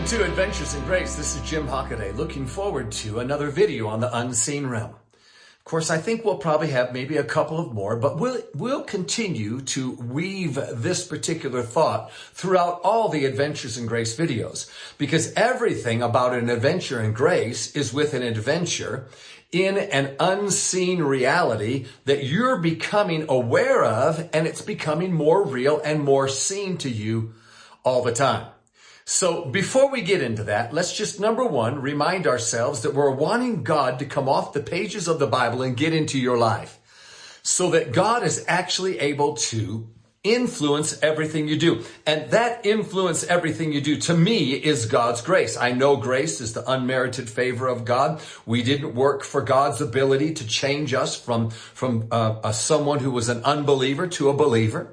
to Adventures in Grace. This is Jim Hockaday, looking forward to another video on the unseen realm. Of course, I think we'll probably have maybe a couple of more, but we'll continue to weave this particular thought throughout all the Adventures in Grace videos, because everything about an adventure in grace is with an adventure in an unseen reality that you're becoming aware of, and it's becoming more real and more seen to you all the time. So before we get into that, let's just, number one, remind ourselves that we're wanting God to come off the pages of the Bible and get into your life so that God is actually able to influence everything you do. And that influence everything you do, to me, is God's grace. I know grace is the unmerited favor of God. We didn't work for God's ability to change us from someone who was an unbeliever to a believer.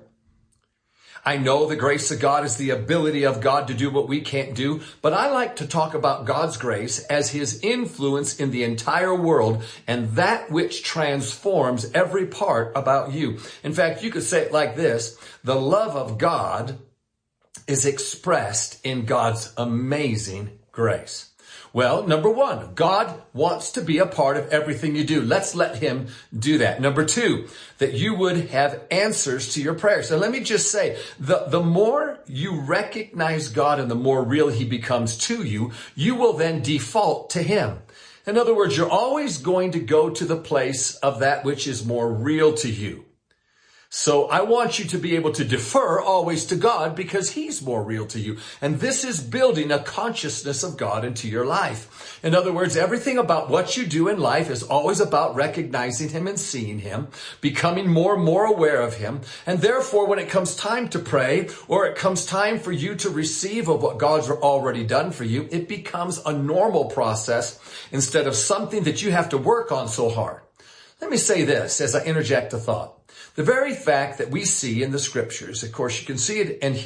I know the grace of God is the ability of God to do what we can't do, but I like to talk about God's grace as his influence in the entire world and that which transforms every part about you. In fact, you could say it like this: the love of God is expressed in God's amazing grace. Well, number one, God wants to be a part of everything you do. Let's let him do that. Number two, that you would have answers to your prayers. And let me just say, the more you recognize God and the more real he becomes to you, you will then default to him. In other words, you're always going to go to the place of that which is more real to you. So I want you to be able to defer always to God because he's more real to you. And this is building a consciousness of God into your life. In other words, everything about what you do in life is always about recognizing him and seeing him, becoming more and more aware of him. And therefore, when it comes time to pray or it comes time for you to receive of what God's already done for you, it becomes a normal process instead of something that you have to work on so hard. Let me say this as I interject a thought. The very fact that we see in the scriptures, of course, you can see it in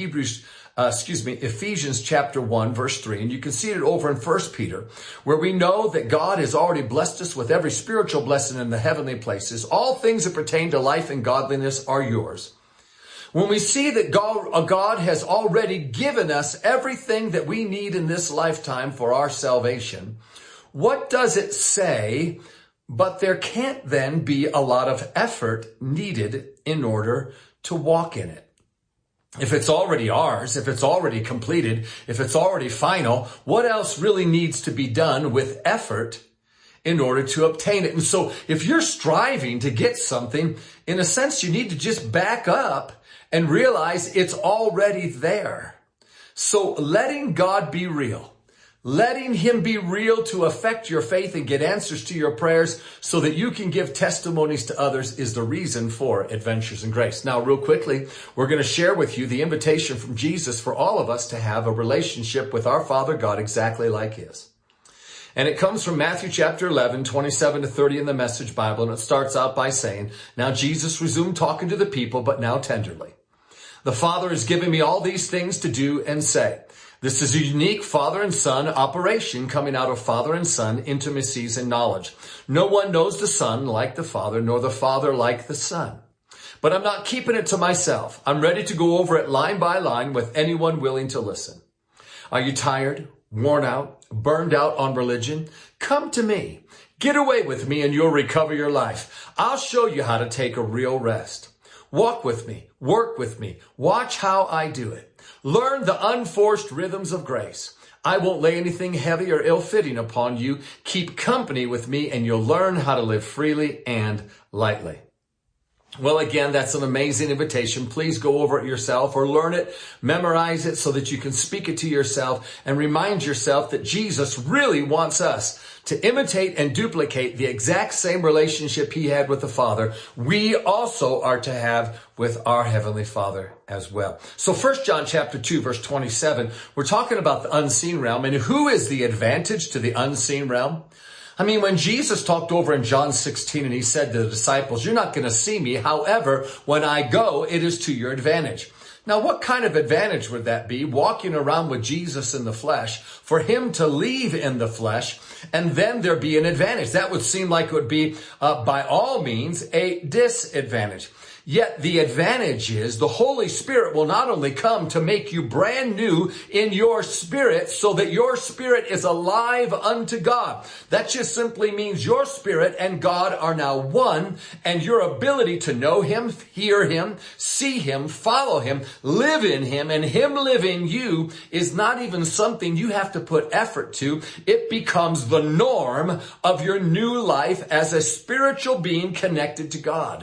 Ephesians chapter 1, verse 3, and you can see it over in 1 Peter, where we know that God has already blessed us with every spiritual blessing in the heavenly places. All things that pertain to life and godliness are yours. When we see that God has already given us everything that we need in this lifetime for our salvation, what does it say? But there can't then be a lot of effort needed in order to walk in it. If it's already ours, if it's already completed, if it's already final, what else really needs to be done with effort in order to obtain it? And so if you're striving to get something, in a sense, you need to just back up and realize it's already there. So letting God be real, letting him be real to affect your faith and get answers to your prayers so that you can give testimonies to others is the reason for Adventures in Grace. Now, real quickly, we're going to share with you the invitation from Jesus for all of us to have a relationship with our Father God exactly like his. And it comes from Matthew chapter 11, 27 to 30 in the Message Bible. And it starts out by saying, "Now Jesus resumed talking to the people, but now tenderly. The Father has given me all these things to do and say." This is a unique father and son operation coming out of father and son intimacies and knowledge. No one knows the Son like the Father, nor the Father like the Son. But I'm not keeping it to myself. I'm ready to go over it line by line with anyone willing to listen. Are you tired, worn out, burned out on religion? Come to me. Get away with me and you'll recover your life. I'll show you how to take a real rest. Walk with me, work with me, watch how I do it. Learn the unforced rhythms of grace. I won't lay anything heavy or ill-fitting upon you. Keep company with me and you'll learn how to live freely and lightly. Well, again, that's an amazing invitation. Please go over it yourself or learn it, memorize it so that you can speak it to yourself and remind yourself that Jesus really wants us to imitate and duplicate the exact same relationship he had with the Father. We also are to have with our Heavenly Father as well. So 1 John chapter 2, verse 27, we're talking about the unseen realm. And who is the advantage to the unseen realm? I mean, when Jesus talked over in John 16 and he said to the disciples, "You're not going to see me. However, when I go, it is to your advantage." Now, what kind of advantage would that be, walking around with Jesus in the flesh, for him to leave in the flesh, and then there be an advantage? That would seem like it would be, by all means, a disadvantage. Yet the advantage is the Holy Spirit will not only come to make you brand new in your spirit so that your spirit is alive unto God. That just simply means your spirit and God are now one, and your ability to know him, hear him, see him, follow him, live in him, and him live in you is not even something you have to put effort to. It becomes the norm of your new life as a spiritual being connected to God.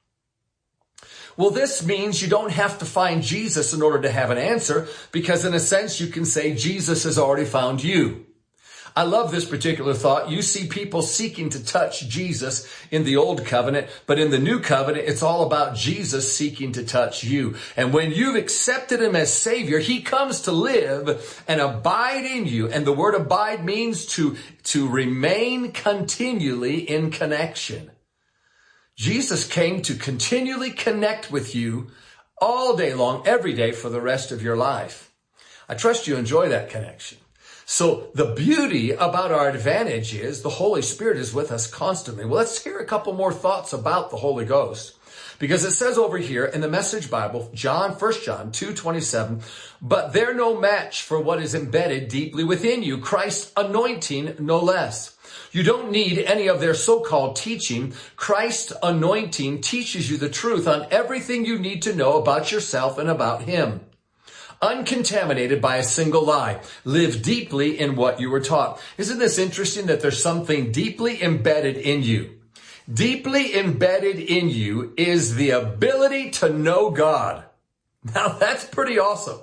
Well, this means you don't have to find Jesus in order to have an answer, because in a sense you can say Jesus has already found you. I love this particular thought. You see people seeking to touch Jesus in the old covenant, but in the new covenant, it's all about Jesus seeking to touch you. And when you've accepted him as Savior, he comes to live and abide in you. And the word abide means to remain continually in connection. Jesus came to continually connect with you all day long, every day for the rest of your life. I trust you enjoy that connection. So the beauty about our advantage is the Holy Spirit is with us constantly. Well, let's hear a couple more thoughts about the Holy Ghost. Because it says over here in the Message Bible, 1 John 2:27, but they're no match for what is embedded deeply within you, Christ's anointing no less. You don't need any of their so-called teaching. Christ's anointing teaches you the truth on everything you need to know about yourself and about him. Uncontaminated by a single lie. Live deeply in what you were taught. Isn't this interesting that there's something deeply embedded in you? Deeply embedded in you is the ability to know God. Now that's pretty awesome.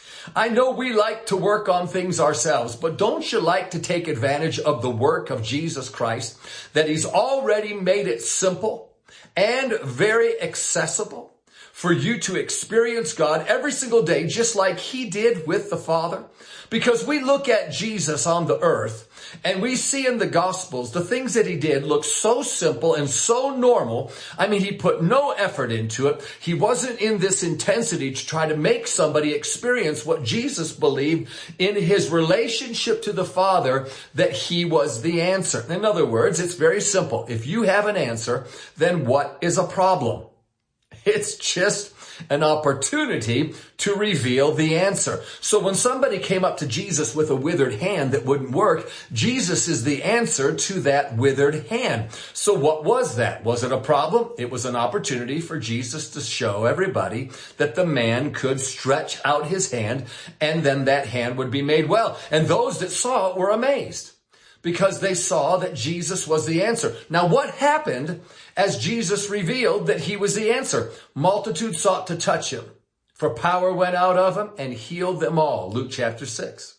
I know we like to work on things ourselves, but don't you like to take advantage of the work of Jesus Christ, that he's already made it simple and very accessible for you to experience God every single day, just like he did with the Father? Because we look at Jesus on the earth and we see in the Gospels the things that he did look so simple and so normal. I mean, he put no effort into it. He wasn't in this intensity to try to make somebody experience what Jesus believed in his relationship to the Father, that he was the answer. In other words, it's very simple. If you have an answer, then what is a problem? It's just an opportunity to reveal the answer. So when somebody came up to Jesus with a withered hand that wouldn't work, Jesus is the answer to that withered hand. So what was that? Was it a problem? It was an opportunity for Jesus to show everybody that the man could stretch out his hand and then that hand would be made well. And those that saw it were amazed, because they saw that Jesus was the answer. Now, what happened as Jesus revealed that he was the answer? Multitudes sought to touch him, for power went out of him and healed them all. Luke chapter 6.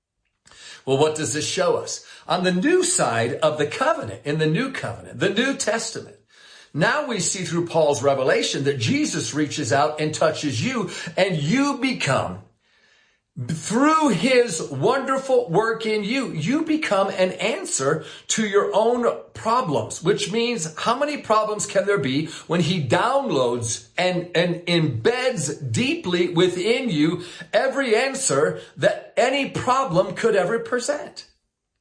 Well, what does this show us? On the new side of the covenant, in the new covenant, the New Testament, now we see through Paul's revelation that Jesus reaches out and touches you, and you become, through his wonderful work in you, you become an answer to your own problems, which means how many problems can there be when he downloads and embeds deeply within you every answer that any problem could ever present?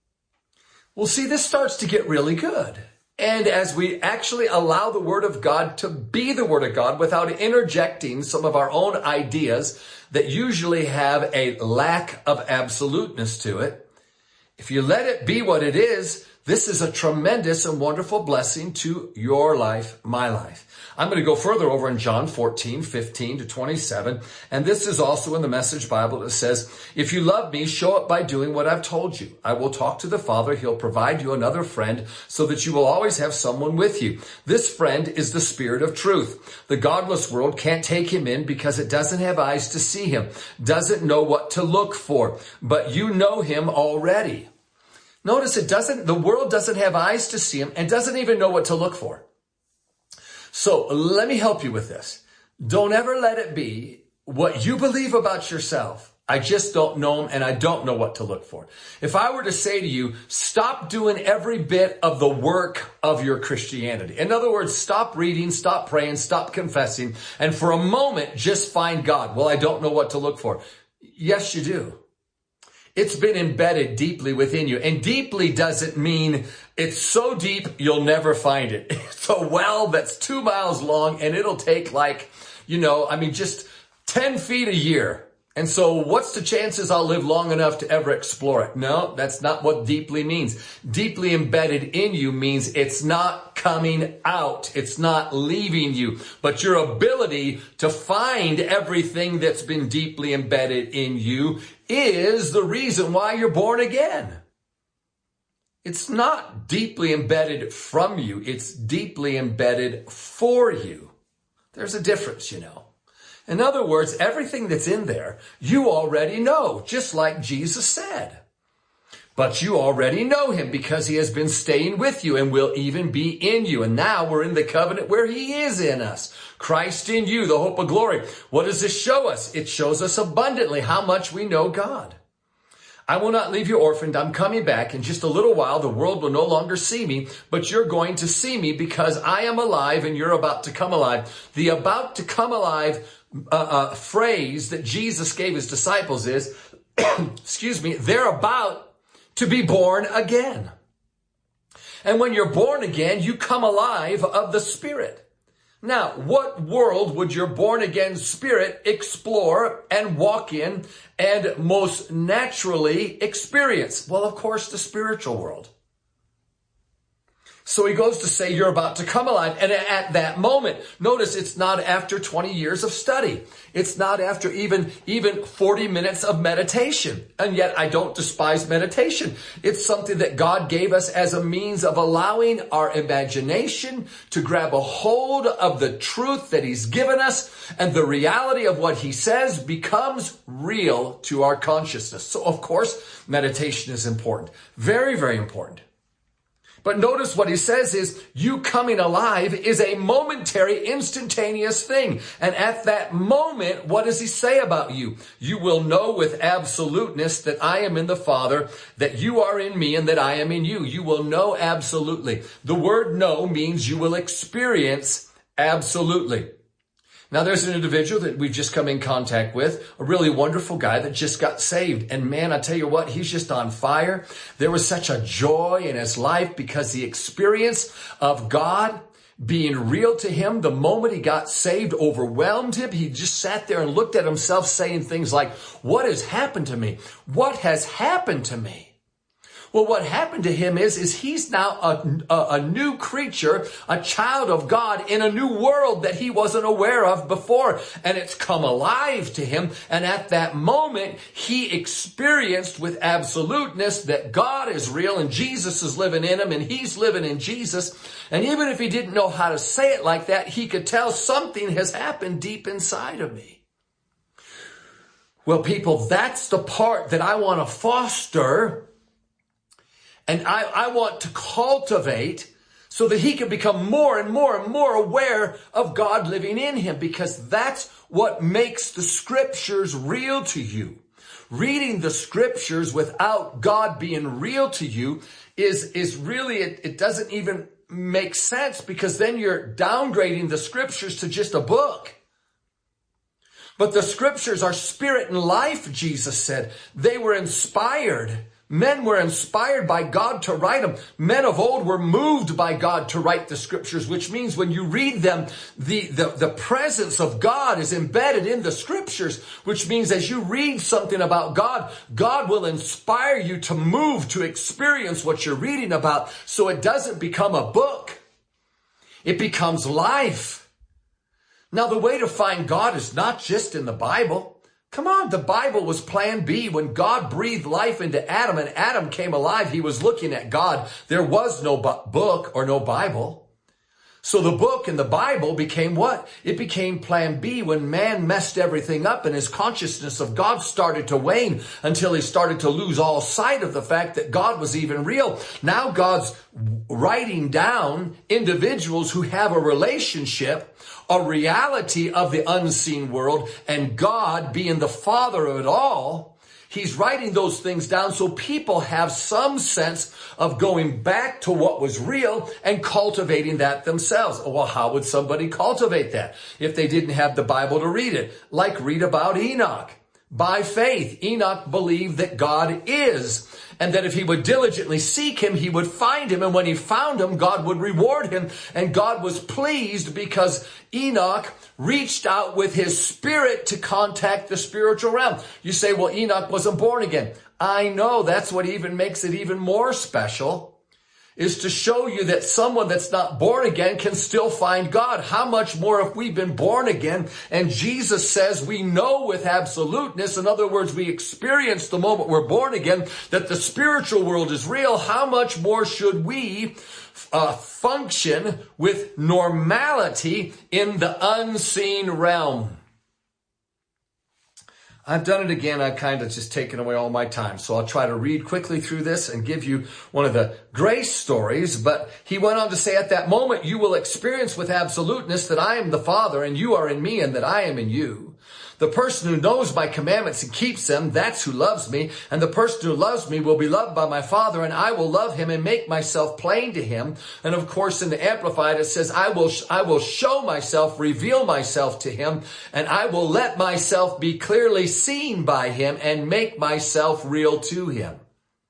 Well, see, this starts to get really good. And as we actually allow the Word of God to be the Word of God without interjecting some of our own ideas that usually have a lack of absoluteness to it, if you let it be what it is, this is a tremendous and wonderful blessing to your life, my life. I'm going to go further over in John 14:15-27. And this is also in the Message Bible. It says, if you love me, show it by doing what I've told you. I will talk to the Father. He'll provide you another friend so that you will always have someone with you. This friend is the Spirit of truth. The godless world can't take him in because it doesn't have eyes to see him, doesn't know what to look for, but you know him already. Notice the world doesn't have eyes to see him and doesn't even know what to look for. So let me help you with this. Don't ever let it be what you believe about yourself. I just don't know him and I don't know what to look for. If I were to say to you, stop doing every bit of the work of your Christianity. In other words, stop reading, stop praying, stop confessing, and for a moment, just find God. Well, I don't know what to look for. Yes, you do. It's been embedded deeply within you. And deeply doesn't mean it's so deep you'll never find it. It's a well that's 2 miles long and it'll take just 10 feet a year. And so what's the chances I'll live long enough to ever explore it? No, that's not what deeply means. Deeply embedded in you means it's not coming out. It's not leaving you. But your ability to find everything that's been deeply embedded in you is the reason why you're born again. It's not deeply embedded from you. It's deeply embedded for you. There's a difference, In other words, everything that's in there, you already know, just like Jesus said. But you already know him because he has been staying with you and will even be in you. And now we're in the covenant where he is in us. Christ in you, the hope of glory. What does this show us? It shows us abundantly how much we know God. I will not leave you orphaned. I'm coming back. In just a little while, the world will no longer see me, but you're going to see me because I am alive and you're about to come alive. The about to come alive phrase that Jesus gave his disciples is, they're about to be born again. And when you're born again, you come alive of the Spirit. Now, what world would your born again spirit explore and walk in and most naturally experience? Well, of course, the spiritual world. So he goes to say you're about to come alive. And at that moment, notice it's not after 20 years of study. It's not after even 40 minutes of meditation. And yet I don't despise meditation. It's something that God gave us as a means of allowing our imagination to grab a hold of the truth that he's given us. And the reality of what he says becomes real to our consciousness. So of course, meditation is important. Very, very important. But notice what he says is, you coming alive is a momentary, instantaneous thing. And at that moment, what does he say about you? You will know with absoluteness that I am in the Father, that you are in me, and that I am in you. You will know absolutely. The word know means you will experience absolutely. Now, there's an individual that we've just come in contact with, a really wonderful guy that just got saved. And man, I tell you what, he's just on fire. There was such a joy in his life because the experience of God being real to him, the moment he got saved, overwhelmed him. He just sat there and looked at himself saying things like, what has happened to me? What has happened to me? Well, what happened to him is he's now a new creature, a child of God in a new world that he wasn't aware of before. And it's come alive to him. And at that moment, he experienced with absoluteness that God is real and Jesus is living in him and he's living in Jesus. And even if he didn't know how to say it like that, he could tell something has happened deep inside of me. Well, people, that's the part that I want to foster. And I want to cultivate so that he can become more and more and more aware of God living in him, because that's what makes the scriptures real to you. Reading the scriptures without God being real to you is really, it doesn't even make sense, because then you're downgrading the scriptures to just a book. But the scriptures are spirit and life, Jesus said. They were inspired. Men were inspired by God to write them. Men of old were moved by God to write the scriptures, which means when you read them, the presence of God is embedded in the scriptures, which means as you read something about God, God will inspire you to move, to experience what you're reading about, so it doesn't become a book. It becomes life. Now, the way to find God is not just in the Bible. Come on, the Bible was plan B. When God breathed life into Adam and Adam came alive, he was looking at God. There was no book or no Bible. So the book and the Bible became what? It became plan B when man messed everything up and his consciousness of God started to wane until he started to lose all sight of the fact that God was even real. Now God's writing down individuals who have a relationship, a reality of the unseen world, and God being the Father of it all, he's writing those things down so people have some sense of going back to what was real and cultivating that themselves. Well, how would somebody cultivate that if they didn't have the Bible to read it? Like read about Enoch. By faith, Enoch believed that God is, and that if he would diligently seek him, he would find him. And when he found him, God would reward him. And God was pleased because Enoch reached out with his spirit to contact the spiritual realm. You say, well, Enoch wasn't born again. I know, that's what even makes it even more special, is to show you that someone that's not born again can still find God. How much more if we've been born again? And Jesus says we know with absoluteness, in other words, we experience the moment we're born again, that the spiritual world is real. How much more should we function with normality in the unseen realm? I've done it again. I've kind of just taken away all my time. So I'll try to read quickly through this and give you one of the grace stories. But he went on to say, at that moment, you will experience with absoluteness that I am the Father and you are in me and that I am in you. The person who knows my commandments and keeps them, that's who loves me. And the person who loves me will be loved by my Father, and I will love him and make myself plain to him. And of course, in the Amplified, it says, I will show myself, reveal myself to him, and I will let myself be clearly seen by him and make myself real to him.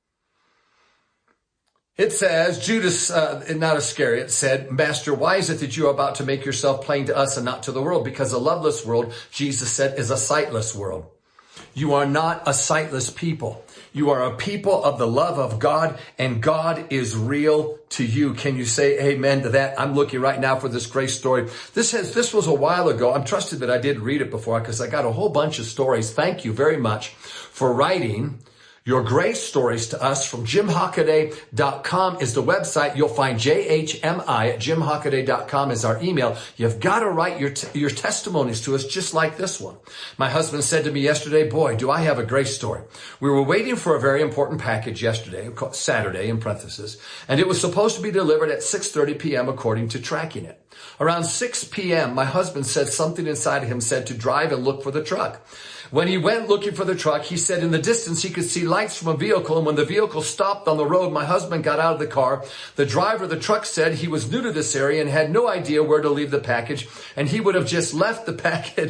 It says, Judas, not Iscariot, said, Master, why is it that you are about to make yourself plain to us and not to the world? Because a loveless world, Jesus said, is a sightless world. You are not a sightless people. You are a people of the love of God, and God is real to you. Can you say amen to that? I'm looking right now for this grace story. This was a while ago. I'm trusted that I did read it before because I got a whole bunch of stories. Thank you very much for writing your grace stories to us from jimhockaday.com is the website. You'll find JHMI at jimhockaday.com is our email. You've got to write your testimonies to us just like this one. My husband said to me yesterday, boy, do I have a grace story. We were waiting for a very important package yesterday, Saturday in parentheses, and it was supposed to be delivered at 6:30 p.m. according to tracking it. Around 6 p.m., my husband said something inside of him said to drive and look for the truck. When he went looking for the truck, he said in the distance he could see lights from a vehicle, and when the vehicle stopped on the road, my husband got out of the car. The driver of the truck said he was new to this area and had no idea where to leave the package, and he would have just left the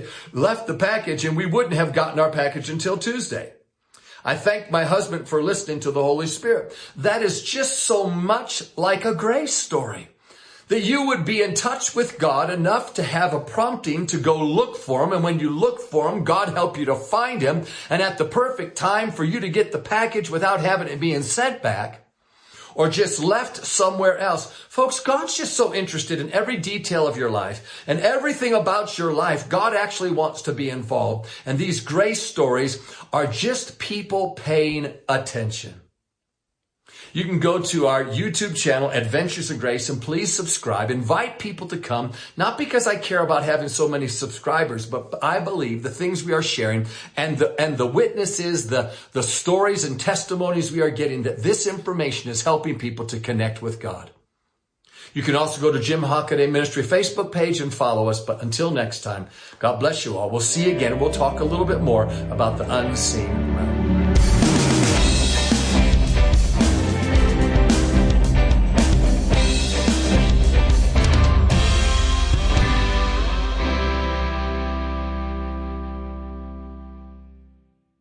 package, and we wouldn't have gotten our package until Tuesday. I thank my husband for listening to the Holy Spirit. That is just so much like a grace story. That you would be in touch with God enough to have a prompting to go look for him. And when you look for him, God help you to find him. And at the perfect time for you to get the package without having it being sent back or just left somewhere else. Folks, God's just so interested in every detail of your life and everything about your life. God actually wants to be involved. And these grace stories are just people paying attention. You can go to our YouTube channel, Adventures of Grace, and please subscribe. Invite people to come, not because I care about having so many subscribers, but I believe the things we are sharing and the witnesses, the stories and testimonies we are getting, that this information is helping people to connect with God. You can also go to Jim Hockaday Ministry Facebook page and follow us. But until next time, God bless you all. We'll see you again, and we'll talk a little bit more about the unseen realm.